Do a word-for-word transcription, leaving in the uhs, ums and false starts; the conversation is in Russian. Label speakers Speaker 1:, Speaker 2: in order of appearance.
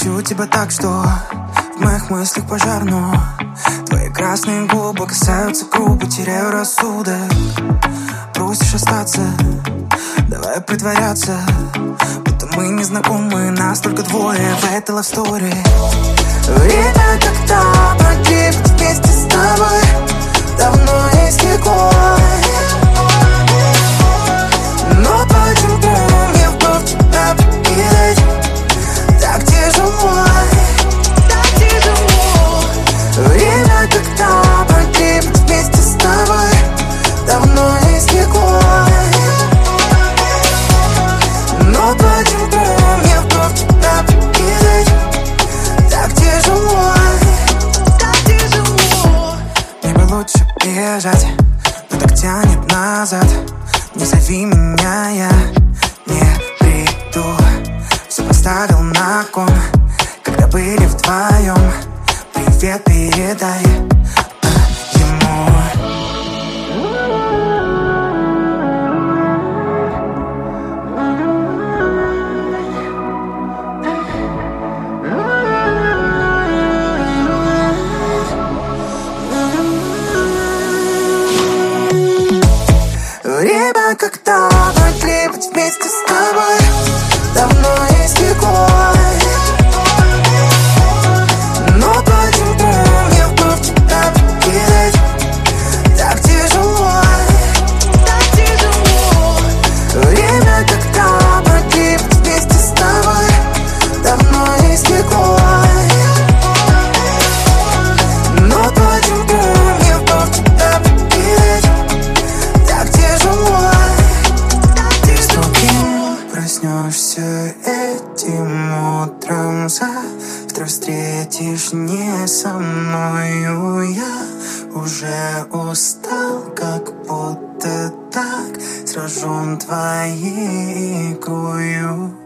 Speaker 1: Хочу тебя так, что в моих мыслях пожар, но твои красные губы касаются грубо, теряю рассудок. Просишь остаться, давай притворяться, будто мы не знакомы, нас только двое в этой love story. Время, когда погибнуть вместе с тобой, давно истекло. Но почему мне вновь тебя покидать так тяжело, так тяжело? Время, когда погибнуть вместе с тобой, давно истекло. Но почему мне вновь тебя покидать так тяжело, так тяжело? Мне бы лучше бежать, но так тянет назад. Не зови меня, я не приду. Все поставил на кон, когда были вдвоем. Привет передай а, ему. Время, когда могли быть вместе с тобой, давно истекло. Но почему мне вновь тебя покидать так тяжело, так тяжело? Время, когда могли быть вместе с тобой, давно истекло. Но почему мне вновь тебя покидать так тяжело? Ты с другим проснешься этим утром, завтра встретишь не со мною. Я уже устал, как будто так сражен твоей игрою.